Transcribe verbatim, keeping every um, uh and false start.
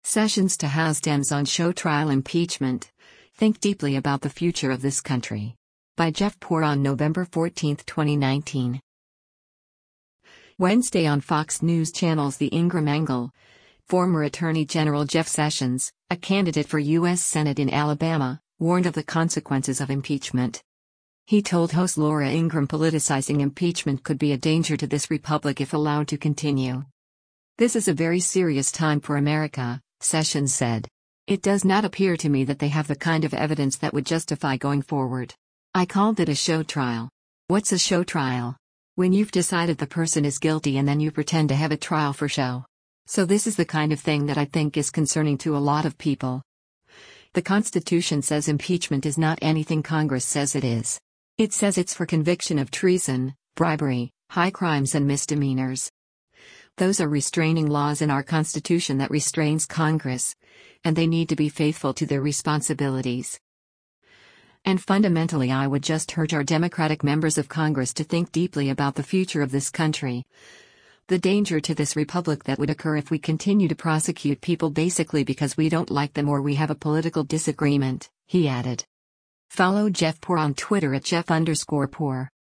Sessions to House Dems on show trial impeachment. Think deeply about the future of this country. By Jeff Poor on November fourteenth, twenty nineteen. Wednesday on Fox News Channel's The Ingraham Angle. Former Attorney General Jeff Sessions, a candidate for U S Senate in Alabama, warned of the consequences of impeachment. He told host Laura Ingraham politicizing impeachment could be a danger to this republic if allowed to continue. "This is a very serious time for America," Sessions said. "It does not appear to me that they have the kind of evidence that would justify going forward. I called it a show trial." What's a show trial? When you've decided the person is guilty and then you pretend to have a trial for show. So this is the kind of thing that I think is concerning to a lot of people. The Constitution says impeachment is not anything Congress says it is. It says it's for conviction of treason, bribery, high crimes and misdemeanors. Those are restraining laws in our Constitution that restrains Congress, and they need to be faithful to their responsibilities. And fundamentally, I would just urge our Democratic members of Congress to think deeply about the future of this country. The danger to this republic that would occur if we continue to prosecute people basically because we don't like them or we have a political disagreement, he added. Follow Jeff Poor on Twitter at Jeff underscore Poor.